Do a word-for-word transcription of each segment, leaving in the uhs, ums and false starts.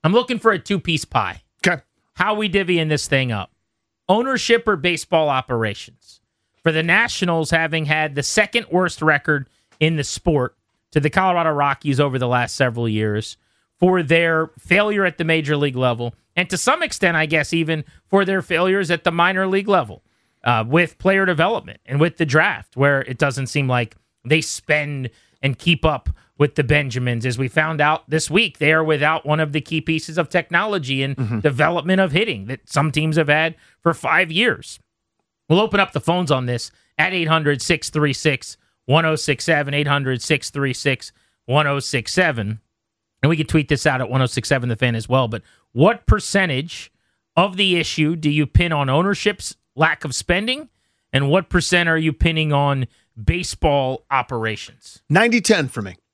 I'm looking for a two-piece pie. Okay. How we divvying this thing up. Ownership or baseball operations. For the Nationals having had the second worst record in the sport to the Colorado Rockies over the last several years, for their failure at the major league level, and to some extent, I guess, even for their failures at the minor league level uh, with player development and with the draft, where it doesn't seem like they spend and keep up with the Benjamins. As we found out this week, they are without one of the key pieces of technology and mm-hmm. development of hitting that some teams have had for five years. We'll open up the phones on this at eight hundred, six three six, one oh six seven, eight hundred, six three six, one oh six seven. And we can tweet this out at one oh six seven The Fan as well. But what percentage of the issue do you pin on ownership's lack of spending? And what percent are you pinning on baseball operations? ninety ten for me.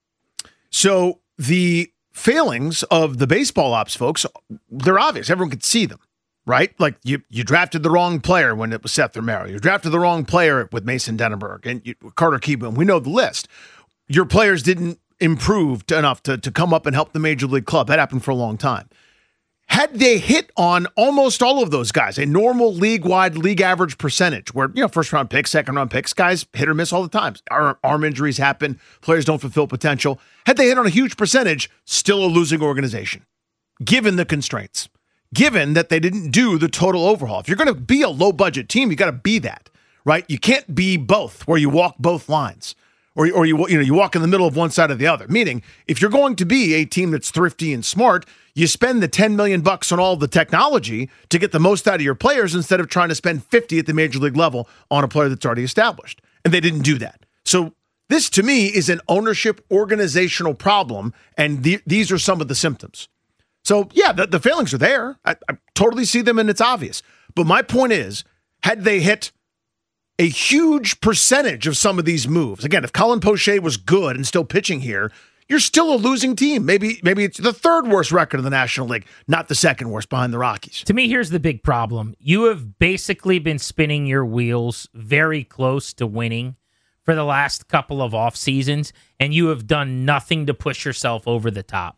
So the failings of the baseball ops folks, they're obvious. Everyone could see them, right? Like you you drafted the wrong player when it was Seth Romero. You drafted the wrong player with Mason Denenberg and you, Carter Kieboom. We know the list. Your players didn't improve enough to, to come up and help the major league club. That happened for a long time. Had they hit on almost all of those guys, a normal league-wide, league average percentage where, you know, first-round picks, second-round picks, guys hit or miss all the time. Arm, arm injuries happen. Players don't fulfill potential. Had they hit on a huge percentage, still a losing organization, given the constraints, given that they didn't do the total overhaul. If you're going to be a low-budget team, you got to be that, right? You can't be both, where you walk both lines. Or, or you you know you walk in the middle of one side or the other. Meaning, if you're going to be a team that's thrifty and smart, you spend the ten million bucks on all the technology to get the most out of your players instead of trying to spend fifty at the major league level on a player that's already established. And they didn't do that. So this, to me, is an ownership organizational problem, and the, these are some of the symptoms. So yeah, the, the failings are there. I, I totally see them, and it's obvious. But my point is, had they hit a huge percentage of some of these moves. Again, if Colin Poche was good and still pitching here, you're still a losing team. Maybe maybe it's the third worst record in the National League, not the second worst behind the Rockies. To me, here's the big problem. You have basically been spinning your wheels very close to winning for the last couple of off seasons, and you have done nothing to push yourself over the top.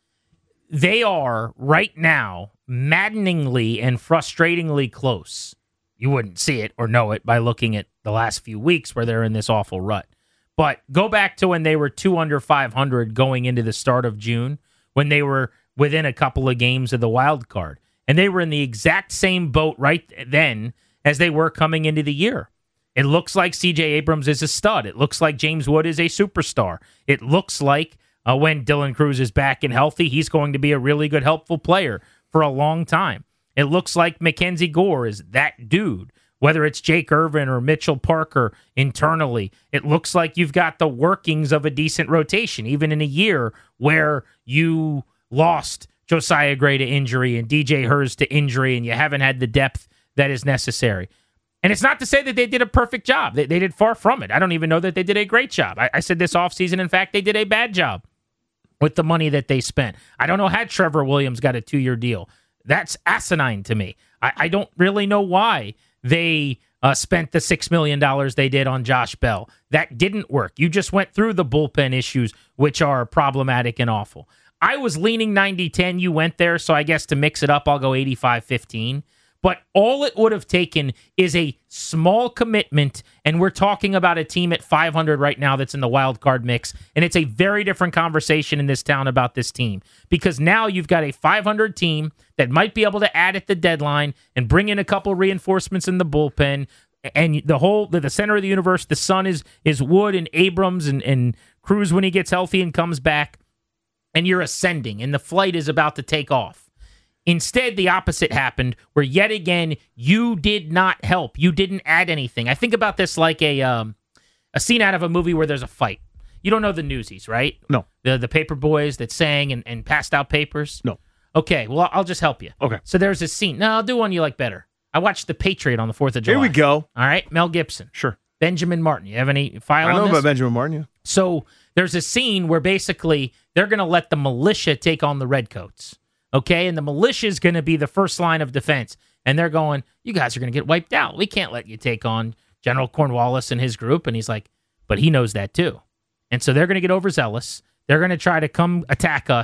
They are, right now, maddeningly and frustratingly close. You wouldn't see it or know it by looking at the last few weeks where they're in this awful rut. But go back to when they were two under five hundred going into the start of June, when they were within a couple of games of the wild card. And they were in the exact same boat right then as they were coming into the year. It looks like C J Abrams is a stud. It looks like James Wood is a superstar. It looks like uh, when Dylan Cruz is back and healthy, he's going to be a really good, helpful player for a long time. It looks like Mackenzie Gore is that dude, whether it's Jake Irvin or Mitchell Parker internally. It looks like you've got the workings of a decent rotation, even in a year where you lost Josiah Gray to injury and D J Hurst to injury, and you haven't had the depth that is necessary. And it's not to say that they did a perfect job. They, they did far from it. I don't even know that they did a great job. I, I said this offseason, in fact, they did a bad job with the money that they spent. I don't know how Trevor Williams got a two-year deal. That's asinine to me. I, I don't really know why they uh, spent the six million dollars they did on Josh Bell. That didn't work. You just went through the bullpen issues, which are problematic and awful. I was leaning ninety ten. You went there, so I guess to mix it up, I'll go eighty-five fifteen. But all it would have taken is a small commitment, and we're talking about a team at five hundred right now that's in the wild card mix, and it's a very different conversation in this town about this team, because now you've got a five hundred team that might be able to add at the deadline and bring in a couple reinforcements in the bullpen, and the whole the, the center of the universe, the sun is is Wood and Abrams and, and Cruz when he gets healthy and comes back, and you're ascending, and the flight is about to take off. Instead, the opposite happened, where yet again, you did not help. You didn't add anything. I think about this like a um, a scene out of a movie where there's a fight. You don't know the Newsies, right? No. The the paper boys that sang and, and passed out papers? No. Okay, well, I'll just help you. Okay. So there's this scene. No, I'll do one you like better. I watched The Patriot on the fourth of July. Here we go. All right, Mel Gibson. Sure. Benjamin Martin. You have any file I on know this? about Benjamin Martin, yeah. So there's a scene where basically they're going to let the militia take on the Redcoats. Okay, and the militia is going to be the first line of defense. And they're going, you guys are going to get wiped out. We can't let you take on General Cornwallis and his group. And he's like, but he knows that too. And so they're going to get overzealous. They're going to try to come attack us.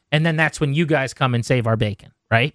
And then that's when you guys come and save our bacon, right?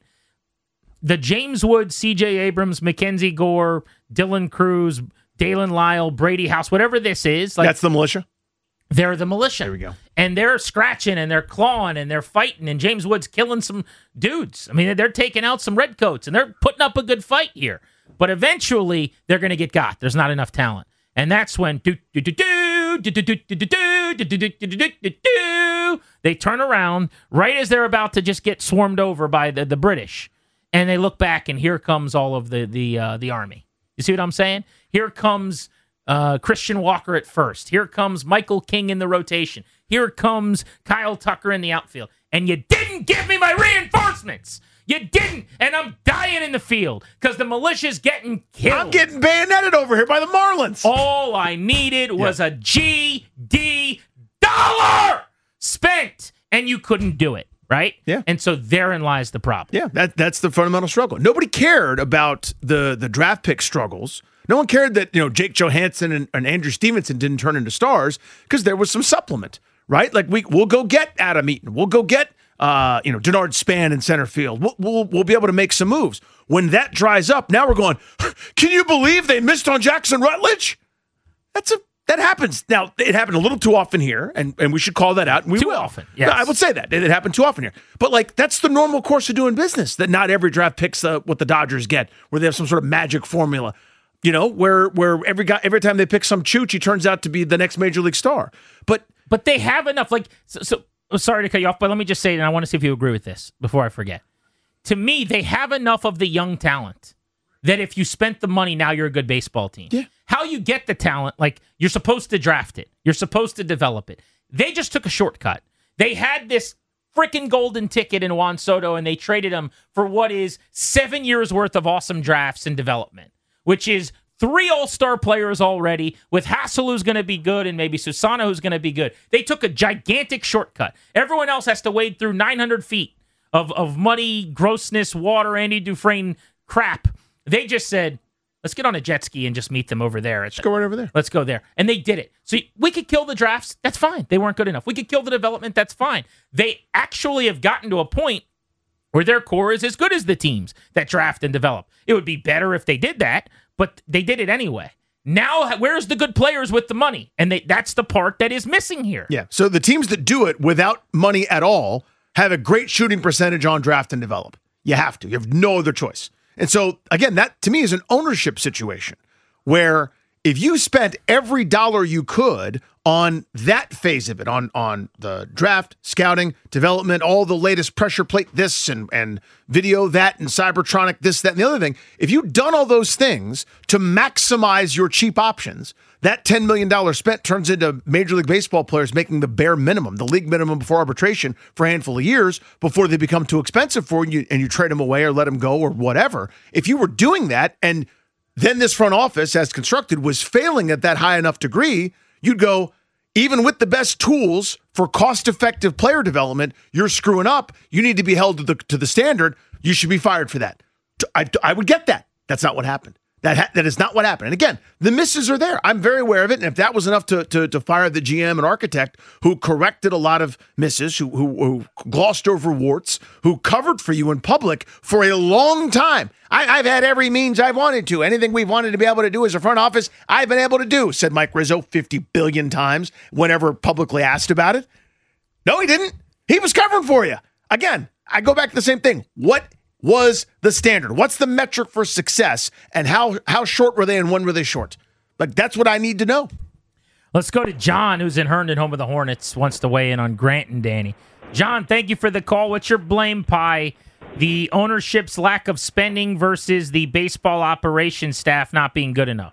The James Woods, C J Abrams, Mackenzie Gore, Dylan Cruz, Dalen Lyle, Brady House, whatever this is. Like, that's the militia? They're the militia. There we go. And they're scratching and they're clawing and they're fighting. And James Woods killing some dudes. I mean, they're taking out some redcoats and they're putting up a good fight here. But eventually, they're going to get got. There's not enough talent. And that's when do do do do do do do do do do do do do do do they turn around right as they're about to just get swarmed over by the, the British. And they look back, and here comes all of the the uh, the army. You see what I'm saying? Here comes uh, Christian Walker at first. Here comes Michael King in the rotation. Here comes Kyle Tucker in the outfield. And you didn't give me my reinforcements. You didn't, and I'm dying in the field because the militia's getting killed. I'm getting bayoneted over here by the Marlins. All I needed was yeah. a G D dollar spent, and you couldn't do it. Right? Yeah. And so therein lies the problem. Yeah, that that's the fundamental struggle. Nobody cared about the the draft pick struggles. No one cared that, you know, Jake Johansson and, and Andrew Stevenson didn't turn into stars because there was some supplement, right? Like we we'll go get Adam Eaton. We'll go get uh, you know, Denard Span in center field. We'll, we'll we'll be able to make some moves. When that dries up, now we're going, can you believe they missed on Jackson Rutledge? That's a That happens. Now, it happened a little too often here, and, and we should call that out. And we too will. often, yes. No, I would say that. It, it happened too often here. But, like, that's the normal course of doing business, that not every draft picks uh, what the Dodgers get, where they have some sort of magic formula, you know, where where every guy every time they pick some chooch, he turns out to be the next major league star. But but they have enough. Like, so, so oh, sorry to cut you off, but let me just say, and I want to see if you agree with this before I forget. To me, they have enough of the young talent that if you spent the money, now you're a good baseball team. Yeah. How you get the talent, like you're supposed to draft it. You're supposed to develop it. They just took a shortcut. They had this freaking golden ticket in Juan Soto, and they traded him for what is seven years worth of awesome drafts and development, which is three all-star players already, with Hassel who's going to be good and maybe Susana who's going to be good. They took a gigantic shortcut. Everyone else has to wade through nine hundred feet of, of muddy, grossness, water, Andy Dufresne crap. They just said, let's get on a jet ski and just meet them over there. Let's the, go right over there. Let's go there. And they did it. So we could kill the drafts. That's fine. They weren't good enough. We could kill the development. That's fine. They actually have gotten to a point where their core is as good as the teams that draft and develop. It would be better if they did that, but they did it anyway. Now, where's the good players with the money? And they, that's the part that is missing here. Yeah. So the teams that do it without money at all have a great shooting percentage on draft and develop. You have to. You have no other choice. And so, again, that to me is an ownership situation where if you spent every dollar you could on that phase of it, on, on the draft, scouting, development, all the latest pressure plate this and, and video that and Cybertronic this, that, and the other thing, if you'd done all those things to maximize your cheap options, that ten million dollars spent turns into Major League Baseball players making the bare minimum, the league minimum before arbitration for a handful of years before they become too expensive for you and you trade them away or let them go or whatever. If you were doing that and then this front office, as constructed, was failing at that high enough degree, you'd go, even with the best tools for cost-effective player development, you're screwing up. You need to be held to the to the standard. You should be fired for that. I, I would get that. That's not what happened. That ha- that is not what happened. And again, the misses are there. I'm very aware of it. And if that was enough to to, to fire the G M and architect who corrected a lot of misses, who, who who glossed over warts, who covered for you in public for a long time. I, I've had every means I've wanted to. Anything we've wanted to be able to do as a front office, I've been able to do, said Mike Rizzo fifty billion times whenever publicly asked about it. No, he didn't. He was covering for you. Again, I go back to the same thing. What was the standard? What's the metric for success? And how how short were they and when were they short? Like, that's what I need to know. Let's go to John, who's in Herndon, home of the Hornets, wants to weigh in on Grant and Danny. John, thank you for the call. What's your blame pie? The ownership's lack of spending versus the baseball operations staff not being good enough?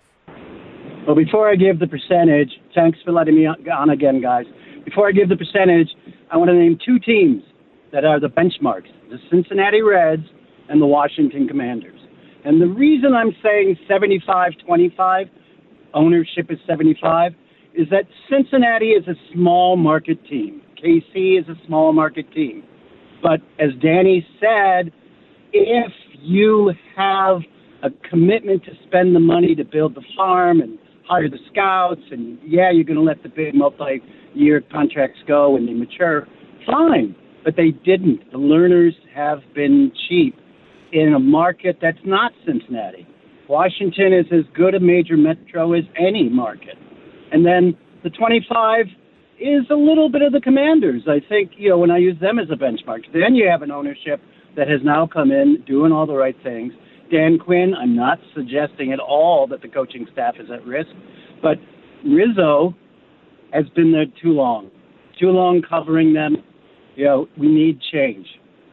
Well, before I give the percentage, thanks for letting me on again, guys. Before I give the percentage, I want to name two teams that are the benchmarks, the Cincinnati Reds and the Washington Commanders. And the reason I'm saying seventy-five twenty-five, ownership is seventy-five, is that Cincinnati is a small market team. K C is a small market team. But as Danny said, if you have a commitment to spend the money to build the farm and hire the scouts, and yeah, you're going to let the big multi-year contracts go when they mature, fine. but they didn't. The learners have been cheap in a market that's not Cincinnati. Washington is as good a major metro as any market. And then the twenty-five is a little bit of the Commanders. I think, you know, when I use them as a benchmark, then you have an ownership that has now come in doing all the right things. Dan Quinn, I'm not suggesting at all that the coaching staff is at risk, but Rizzo has been there too long, too long covering them. You know, we need change.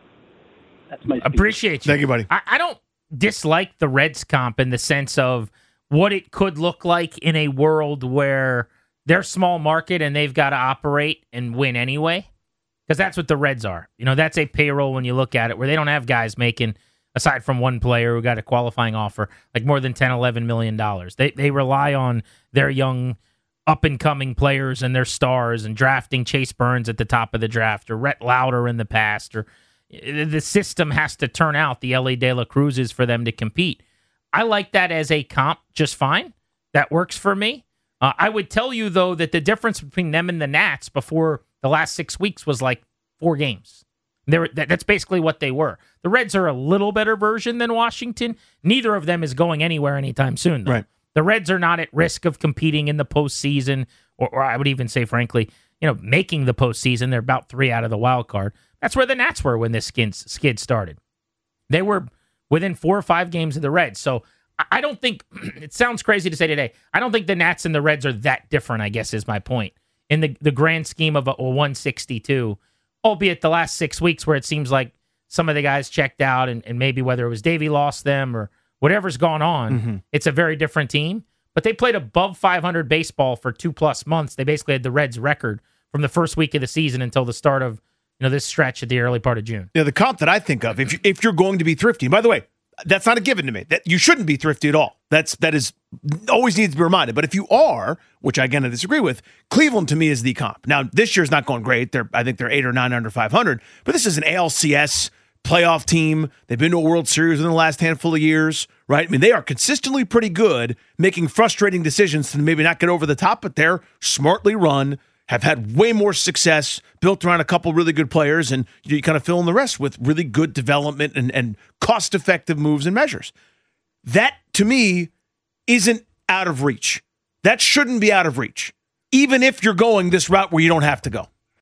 That's my speech. Appreciate you. Thank you, buddy. I, I don't dislike the Reds comp in the sense of what it could look like in a world where they're small market and they've got to operate and win anyway, because that's what the Reds are. You know, that's a payroll when you look at it where they don't have guys making, aside from one player who got a qualifying offer, like more than ten, eleven million dollars. They they rely on their young up-and-coming players and their stars and drafting Chase Burns at the top of the draft or Rhett Lauder in the past. Or the system has to turn out the L A De La Cruzes for them to compete. I like that as a comp just fine. That works for me. Uh, I would tell you, though, that the difference between them and the Nats before the last six weeks was like four games. They were, that, that's basically what they were. The Reds are a little better version than Washington. Neither of them is going anywhere anytime soon, though. Right. The Reds are not at risk of competing in the postseason, or, or I would even say, frankly, you know, making the postseason. They're about three out of the wild card. That's where the Nats were when this skid, skid started. They were within four or five games of the Reds. So I don't think, it sounds crazy to say today, I don't think the Nats and the Reds are that different, I guess is my point. In the, the grand scheme of a, a one sixty-two, albeit the last six weeks where it seems like some of the guys checked out and, and maybe whether it was Davey lost them or whatever's gone on, mm-hmm. It's a very different team. But they played above five hundred baseball for two plus months. They basically had the Reds record from the first week of the season until the start of you know this stretch at the early part of June. Yeah, the comp that I think of, if you, if you're going to be thrifty, and by the way, that's not a given to me. That you shouldn't be thrifty at all. That's that is always needs to be reminded. But if you are, which I again I disagree with, Cleveland to me is the comp. Now this year's not going great. They're I think they're eight or nine under five hundred. But this is an A L C S playoff team. They've been to a World Series in the last handful of years, right? I mean, they are consistently pretty good, making frustrating decisions to maybe not get over the top, but they're smartly run. Have had way more success, built around a couple really good players, and you kind of fill in the rest with really good development and, and cost-effective moves and measures. That, to me, isn't out of reach. That shouldn't be out of reach, even if you're going this route where you don't have to go.